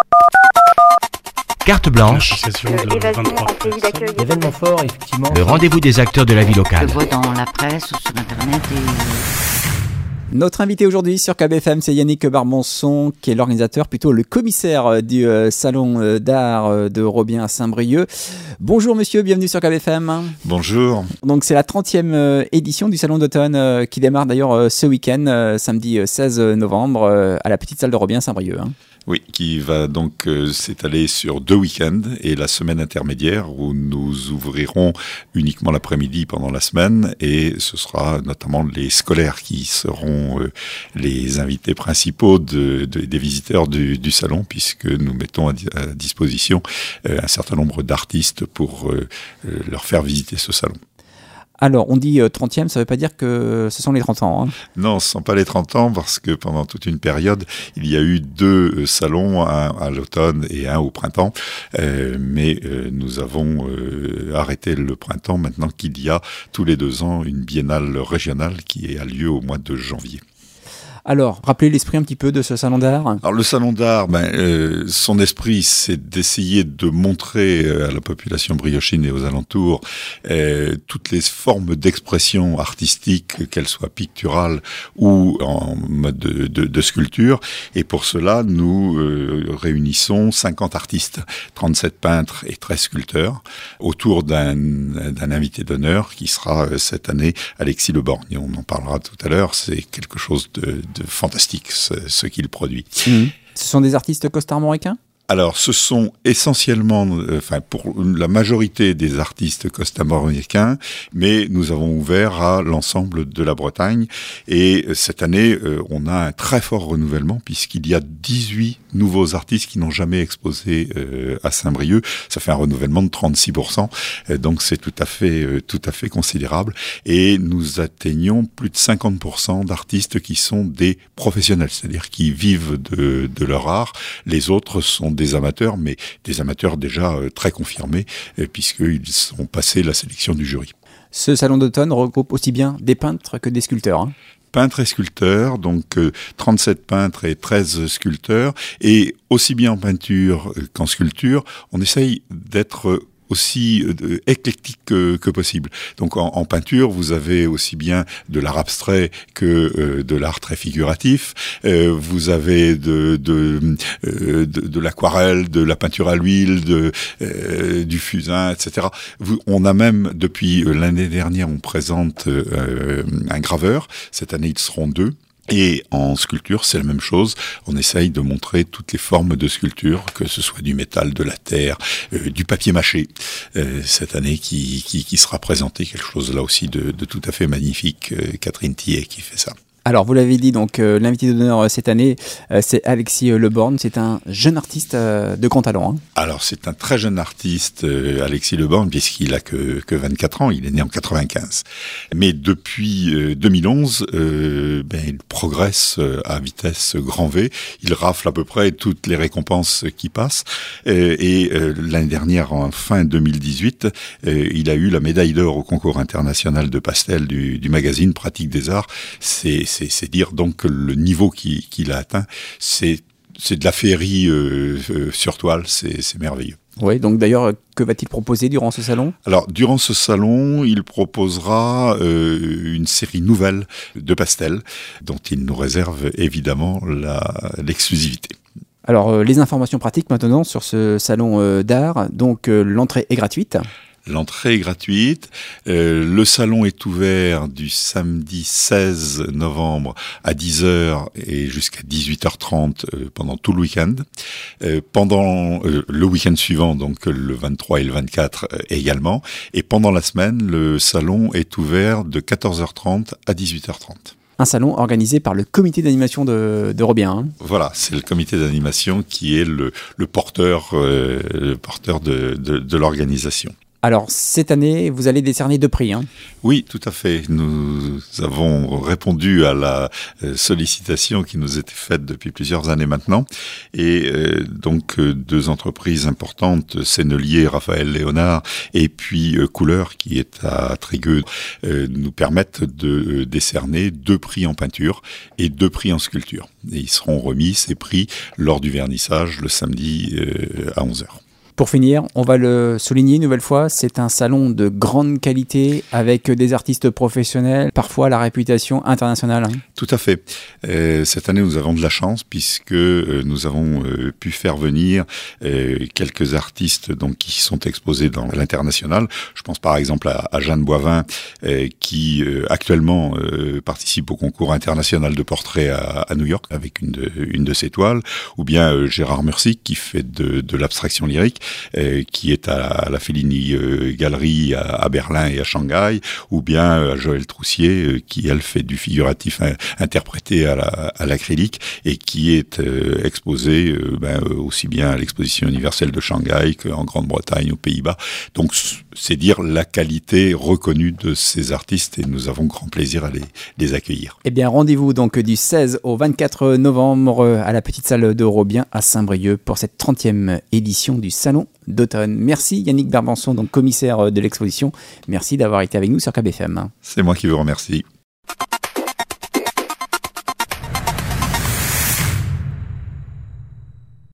Carte blanche, Événement fort, effectivement. le rendez-vous des acteurs de la vie locale. Je vois dans la presse ou sur internet Notre invité aujourd'hui sur KBFM, c'est Yannick Barmançon, qui est l'organisateur, plutôt le commissaire du salon d'art de Robien à Saint-Brieuc. Bonjour monsieur, bienvenue sur KBFM. Bonjour. Donc c'est la 30e édition du salon d'automne qui démarre d'ailleurs ce week-end, samedi 16 novembre, à la petite salle de Robien à Saint-Brieuc. Oui, qui va donc s'étaler sur 2 week-ends et la semaine intermédiaire où nous ouvrirons uniquement l'après-midi pendant la semaine et ce sera notamment les scolaires qui seront les invités principaux des visiteurs du salon puisque nous mettons à disposition un certain nombre d'artistes pour leur faire visiter ce salon. Alors, on dit 30e, ça ne veut pas dire que ce sont les 30 ans. Non, ce ne sont pas les 30 ans parce que pendant toute une période, il y a eu 2 salons, un à l'automne et un au printemps. Mais nous avons arrêté le printemps maintenant qu'il y a tous les 2 ans une biennale régionale qui a lieu au mois de janvier. Alors, rappelez l'esprit un petit peu de ce salon d'art. Alors le salon d'art, son esprit, c'est d'essayer de montrer à la population briochine et aux alentours toutes les formes d'expression artistique, qu'elles soient picturales ou en mode de sculpture. Et pour cela, nous réunissons 50 artistes, 37 peintres et 13 sculpteurs, autour d'un invité d'honneur qui sera cette année Alexis Le Borgne. On en parlera tout à l'heure, c'est quelque chose de fantastique ce qu'il produit. Ce sont des artistes costarmoricains ? Alors, ce sont essentiellement, pour la majorité des artistes costarmoricains, mais nous avons ouvert à l'ensemble de la Bretagne. Et cette année, on a un très fort renouvellement puisqu'il y a 18 nouveaux artistes qui n'ont jamais exposé à Saint-Brieuc. Ça fait un renouvellement de 36%. Donc, c'est tout à fait considérable. Et nous atteignons plus de 50% d'artistes qui sont des professionnels, c'est-à-dire qui vivent de leur art. Les autres sont des amateurs, mais des amateurs déjà très confirmés, puisqu'ils ont passé la sélection du jury. Ce salon d'automne regroupe aussi bien des peintres que des sculpteurs. Peintres et sculpteurs, donc 37 peintres et 13 sculpteurs, et aussi bien en peinture qu'en sculpture, on essaye d'être aussi éclectique que possible. Donc en peinture, vous avez aussi bien de l'art abstrait que de l'art très figuratif. Vous avez de l'aquarelle, de la peinture à l'huile, du fusain, etc. On a même, depuis l'année dernière, on présente un graveur. Cette année, ils seront 2. Et en sculpture, c'est la même chose. On essaye de montrer toutes les formes de sculpture, que ce soit du métal, de la terre, du papier mâché. Cette année, qui sera présenté, quelque chose là aussi de tout à fait magnifique. Catherine Tillet qui fait ça. Alors, vous l'avez dit, donc l'invité d'honneur cette année, c'est Alexis Le Borgne. C'est un jeune artiste de grand talent. Alors, c'est un très jeune artiste, Alexis Le Borgne, puisqu'il a que 24 ans. Il est né en 95. Mais depuis 2011, il progresse à vitesse grand V. Il rafle à peu près toutes les récompenses qui passent. Et l'année dernière, en fin 2018, il a eu la médaille d'or au concours international de pastel du magazine Pratique des Arts. C'est dire donc que le niveau qu'il a atteint, c'est de la féerie sur toile, c'est merveilleux. Oui, donc d'ailleurs, que va-t-il proposer durant ce salon ? Alors, durant ce salon, il proposera une série nouvelle de pastels, dont il nous réserve évidemment l'exclusivité. Alors, les informations pratiques maintenant sur ce salon d'art. Donc, l'entrée est gratuite. L'entrée est gratuite. Le salon est ouvert du samedi 16 novembre à 10h et jusqu'à 18h30 pendant tout le week-end. Pendant le week-end suivant, donc le 23 et le 24 également. Et pendant la semaine, le salon est ouvert de 14h30 à 18h30. Un salon organisé par le comité d'animation de Robien. Voilà, c'est le comité d'animation qui est le porteur de l'organisation. Alors, cette année, vous allez décerner 2 prix. Oui, tout à fait. Nous avons répondu à la sollicitation qui nous était faite depuis plusieurs années maintenant. Et donc, 2 entreprises importantes, Sennelier, Raphaël Léonard, et puis Couleur, qui est à Trégueux, nous permettent de décerner 2 prix en peinture et 2 prix en sculpture. Et ils seront remis, ces prix, lors du vernissage, le samedi à 11h. Pour finir, on va le souligner une nouvelle fois, c'est un salon de grande qualité avec des artistes professionnels, parfois la réputation internationale. Tout à fait. Cette année, nous avons de la chance puisque nous avons pu faire venir quelques artistes donc, qui sont exposés dans l'international. Je pense par exemple à Jeanne Boivin qui actuellement participe au concours international de portrait à New York avec une de ses toiles, ou bien Gérard Mursic qui fait de l'abstraction lyrique, qui est à la Fellini Galerie à Berlin et à Shanghai, ou bien Joël Troussier qui elle fait du figuratif interprété à l'acrylique et qui est exposé aussi bien à l'exposition universelle de Shanghai qu'en Grande-Bretagne, aux Pays-Bas. Donc c'est dire la qualité reconnue de ces artistes et nous avons grand plaisir à les accueillir. Eh bien rendez-vous donc du 16 au 24 novembre à la petite salle de Robien à Saint-Brieuc pour cette 30e édition du Salon d'automne. Merci Yannick Barbançon, donc commissaire de l'exposition. Merci d'avoir été avec nous sur KBFM. C'est moi qui vous remercie.